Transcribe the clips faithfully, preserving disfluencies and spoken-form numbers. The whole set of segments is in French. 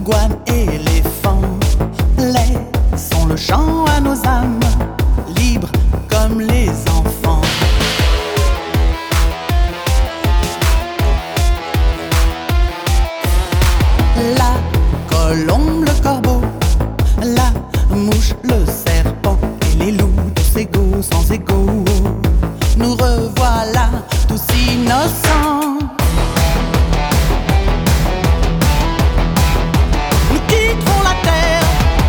iguane, éléphant, laissons le chant à nos âmes, libres comme les enfants. La colombe, le corbeau, la mouche, le serpent et les loups, tous égaux sans égaux. Nous revoilà tous innocents. Nous quitterons la terre,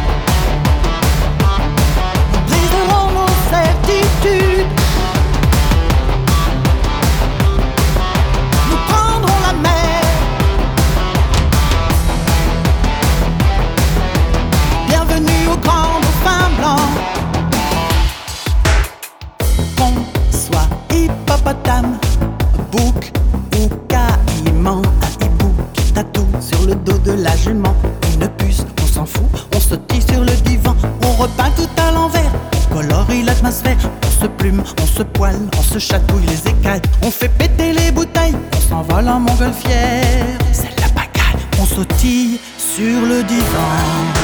nous briserons nos certitudes. Nous prendrons la mer. Bienvenue au grand dauphin blanc. Qu'on soit hippopotame, bouc ou caïman, un hibou qui tatoue sur le dos de la jument. Une puce, on s'en fout, on se tire sur le divan. On repeint tout à l'envers, on colorie l'atmosphère. On se plume, on se poile, on se chatouille les écailles. On fait péter les bouteilles, on s'envole en montgolfière. C'est la pagaille, on sautille sur le divan.